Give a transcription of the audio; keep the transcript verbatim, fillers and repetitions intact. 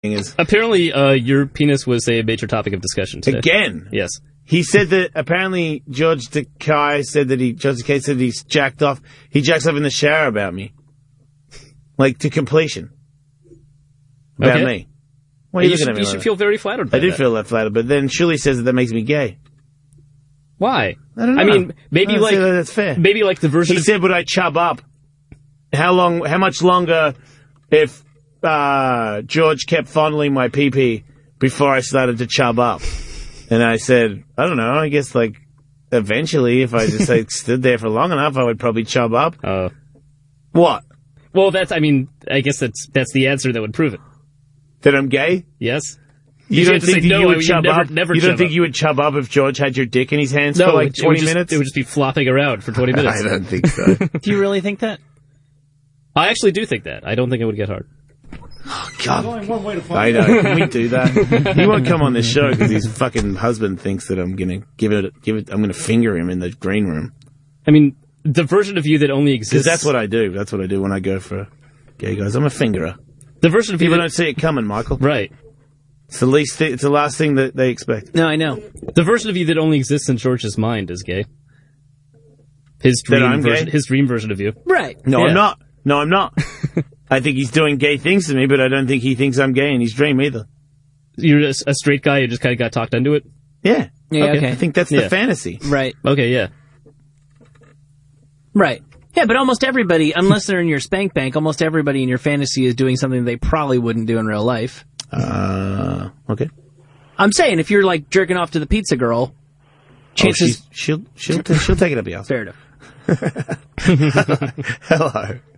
is. Apparently, uh, your penis was a major topic of discussion today. Again? Yes. He said that apparently George Takei said that he, George Takei said he's jacked off. He jacks off in the shower about me. Like, to completion. About Okay. me. Why are you, you looking should, at me you like should that? feel very flattered by I do that. feel that flattered, but then Shuli says that that makes me gay. Why? I don't know. I mean, maybe I don't like see that that's fair. maybe like the version He of said, would I chub up? How long, how much longer if uh, George kept fondling my pee-pee before I started to chub up? And I said, I don't know, I guess like eventually if I just like stood there for long enough, I would probably chub up. Uh, What? well, that's. I mean, I guess that's that's the answer that would prove it. That I'm gay? Yes. You, You don't have to think say that no, you I would mean, chub never- up? never you don't chub think up. you would chub up if George had your dick in his hands No, for like it, it would twenty just, minutes? It would just be flopping around for twenty minutes. I don't think so. Do you really think that? I actually do think that. I don't think it would get hard. God. I know. Can we do that? He won't come on this show because his fucking husband thinks that I'm gonna give it, give it, I'm gonna finger him in the green room. I mean, the version of you that only Because exists. that's what I do. That's what I do when I go for gay guys. I'm a fingerer. the version of you People that, don't see it coming, Michael. right. It's the least. Thi- it's the last thing that they expect. No, I know. The version of you that only exists in George's mind is gay. His That dream I'm version. gay? His dream version of you. Right. No, Yeah. I'm not. No, I'm not. I think he's doing gay things to me, but I don't think he thinks I'm gay in his dream either. You're a, a straight guy who just kind of got talked into it. Yeah. Yeah, Okay. okay. I think that's the Yeah. fantasy. Right. Okay, yeah. Right. Yeah, but almost everybody, unless they're in your spank bank, almost everybody in your fantasy is doing something they probably wouldn't do in real life. Uh, okay. I'm saying, if you're like jerking off to the pizza girl, Oh, chances... she's, she'll she'll t- she'll take it up the ass. Fair enough. Hello.